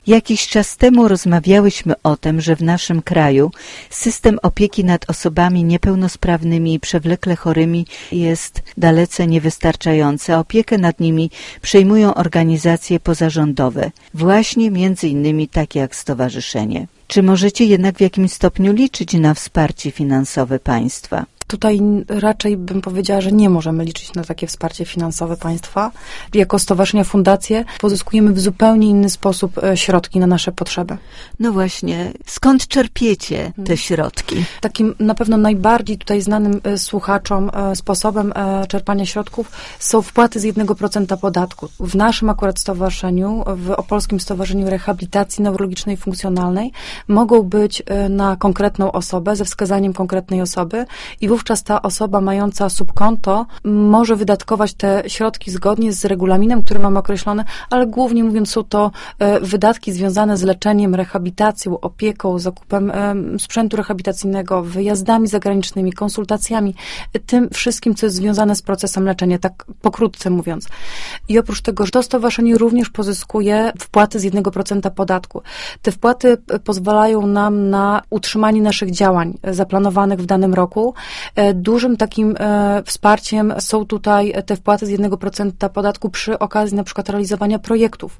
Jakiś czas temu rozmawiałyśmy o tym, że w naszym kraju system opieki nad osobami niepełnosprawnymi i przewlekle chorymi jest dalece niewystarczający, a opiekę nad nimi przejmują organizacje pozarządowe, właśnie między innymi takie jak stowarzyszenie. Czy możecie jednak w jakimś stopniu liczyć na wsparcie finansowe państwa? Tutaj raczej bym powiedziała, że nie możemy liczyć na takie wsparcie finansowe państwa. Jako stowarzyszenia, fundacje pozyskujemy w zupełnie inny sposób środki na nasze potrzeby. No właśnie, skąd czerpiecie te środki? Takim na pewno najbardziej tutaj znanym słuchaczom sposobem czerpania środków są wpłaty z 1% podatku. W naszym akurat stowarzyszeniu, w Opolskim Stowarzyszeniu Rehabilitacji Neurologicznej i Funkcjonalnej mogą być na konkretną osobę, ze wskazaniem konkretnej osoby i wówczas ta osoba mająca subkonto może wydatkować te środki zgodnie z regulaminem, który mamy określony, ale głównie mówiąc są to wydatki związane z leczeniem, rehabilitacją, opieką, zakupem sprzętu rehabilitacyjnego, wyjazdami zagranicznymi, konsultacjami, tym wszystkim, co jest związane z procesem leczenia, tak pokrótce mówiąc. I oprócz tego, że to stowarzyszenie również pozyskuje wpłaty z 1% podatku. Te wpłaty pozwalają nam na utrzymanie naszych działań zaplanowanych w danym roku. Dużym takim wsparciem są tutaj te wpłaty z 1% podatku przy okazji na przykład realizowania projektów.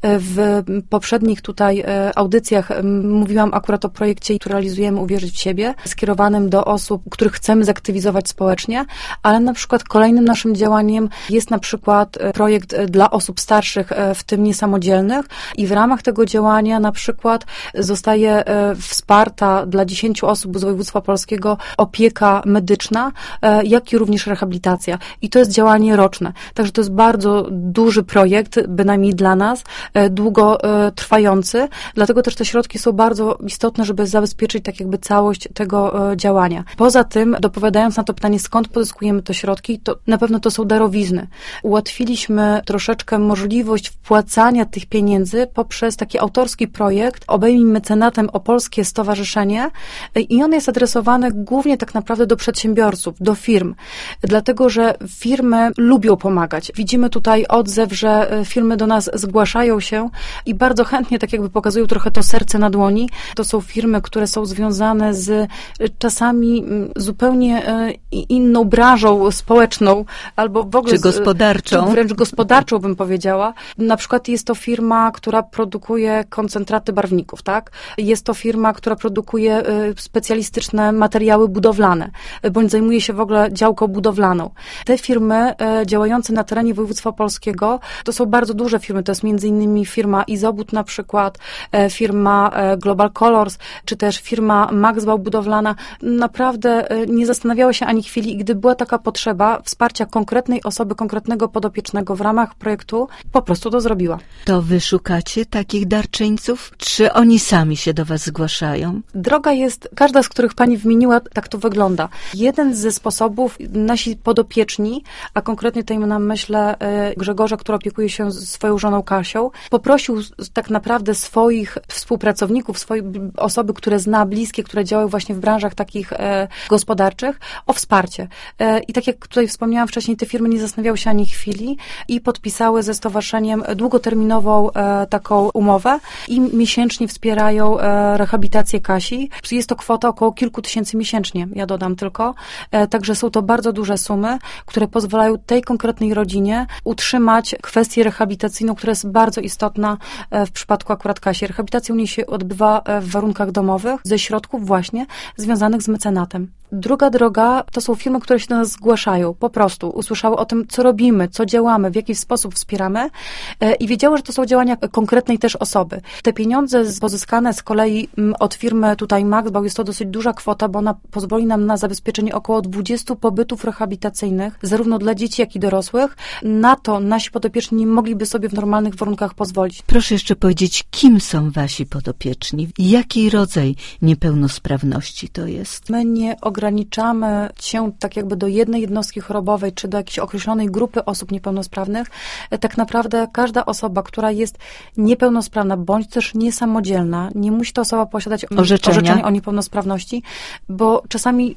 W poprzednich tutaj audycjach mówiłam akurat o projekcie, który realizujemy Uwierzyć w siebie, skierowanym do osób, których chcemy zaktywizować społecznie, ale na przykład kolejnym naszym działaniem jest na przykład projekt dla osób starszych, w tym niesamodzielnych i w ramach tego działania na przykład zostaje wsparta dla 10 osób z województwa opolskiego opieka medyczna, jak i również rehabilitacja. I to jest działanie roczne. Także to jest bardzo duży projekt, bynajmniej dla nas, długo trwający. Dlatego też te środki są bardzo istotne, żeby zabezpieczyć tak jakby całość tego działania. Poza tym, dopowiadając na to pytanie, skąd pozyskujemy te środki, to na pewno to są darowizny. Ułatwiliśmy troszeczkę możliwość wpłacania tych pieniędzy poprzez taki autorski projekt Obejmij mecenatem Opolskie Stowarzyszenie i on jest adresowany głównie tak naprawdę do przedsiębiorców, do firm, dlatego, że firmy lubią pomagać. Widzimy tutaj odzew, że firmy do nas zgłaszają się i bardzo chętnie tak jakby pokazują trochę to serce na dłoni. To są firmy, które są związane z czasami zupełnie inną branżą społeczną, albo w ogóle czy gospodarczą. Czy wręcz gospodarczą bym powiedziała. Na przykład jest to firma, która produkuje koncentraty barwników, tak? Jest to firma, która produkuje specjalistyczne materiały budowlane, bądź zajmuje się w ogóle działką budowlaną. Te firmy działające na terenie województwa opolskiego, to są bardzo duże firmy, to jest między innymi firma Izobud na przykład, firma Global Colors, czy też firma Maxbau Budowlana. Naprawdę nie zastanawiała się ani chwili i gdy była taka potrzeba wsparcia konkretnej osoby, konkretnego podopiecznego w ramach projektu, po prostu to zrobiła. To wy szukacie takich darczyńców? Czy oni sami się do was zgłaszają? Droga jest, każda z których pani wymieniła, tak to wygląda. Jeden ze sposobów, nasi podopieczni, a konkretnie tutaj mam na myślę Grzegorza, który opiekuje się swoją żoną Kasią, poprosił tak naprawdę swoich współpracowników, swoje osoby, które zna, bliskie, które działają właśnie w branżach takich gospodarczych, o wsparcie. I tak jak tutaj wspomniałam wcześniej, te firmy nie zastanawiały się ani chwili i podpisały ze stowarzyszeniem długoterminową taką umowę i miesięcznie wspierają rehabilitację Kasi. Jest to kwota około kilku tysięcy miesięcznie, ja dodam tylko. Także są to bardzo duże sumy, które pozwalają tej konkretnej rodzinie utrzymać kwestię rehabilitacyjną, która jest bardzo istotna w przypadku akurat Kasi. Rehabilitacja u niej się odbywa w warunkach domowych, ze środków właśnie związanych z mecenatem. Druga droga to są firmy, które się do nas zgłaszają, po prostu usłyszały o tym, co robimy, co działamy, w jaki sposób wspieramy i wiedziały, że to są działania konkretnej też osoby. Te pieniądze pozyskane z kolei od firmy tutaj Maxbau jest to dosyć duża kwota, bo ona pozwoli nam na zabezpieczenie około 20 pobytów rehabilitacyjnych, zarówno dla dzieci, jak i dorosłych. Na to nasi podopieczni nie mogliby sobie w normalnych warunkach pozwolić. Proszę jeszcze powiedzieć, kim są wasi podopieczni? Jaki rodzaj niepełnosprawności to jest? My nie ograniczamy się tak jakby do jednej jednostki chorobowej, czy do jakiejś określonej grupy osób niepełnosprawnych. Tak naprawdę każda osoba, która jest niepełnosprawna, bądź też niesamodzielna, nie musi ta osoba posiadać orzeczenia o niepełnosprawności, bo czasami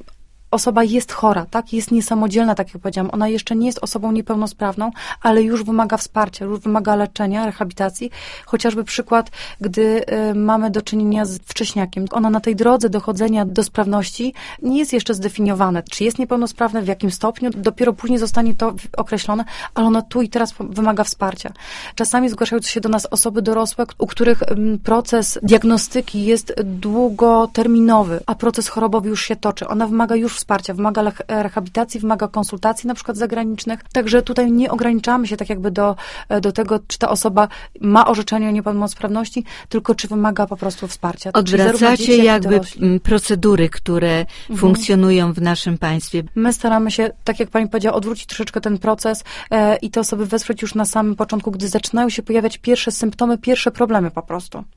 osoba jest chora, tak? Jest niesamodzielna, tak jak powiedziałam. Ona jeszcze nie jest osobą niepełnosprawną, ale już wymaga wsparcia, już wymaga leczenia, rehabilitacji. Chociażby przykład, gdy mamy do czynienia z wcześniakiem. Ona na tej drodze dochodzenia do sprawności nie jest jeszcze zdefiniowane, czy jest niepełnosprawne, w jakim stopniu. Dopiero później zostanie to określone, ale ona tu i teraz wymaga wsparcia. Czasami zgłaszają się do nas osoby dorosłe, u których proces diagnostyki jest długoterminowy, a proces chorobowy już się toczy. Ona wymaga już wsparcia, wymaga rehabilitacji, wymaga konsultacji na przykład zagranicznych. Także tutaj nie ograniczamy się tak jakby do tego, czy ta osoba ma orzeczenie o niepełnosprawności, tylko czy wymaga po prostu wsparcia. Odwracacie jakby procedury, które funkcjonują w naszym państwie. My staramy się, tak jak pani powiedziała, odwrócić troszeczkę ten proces i te osoby wesprzeć już na samym początku, gdy zaczynają się pojawiać pierwsze symptomy, pierwsze problemy po prostu.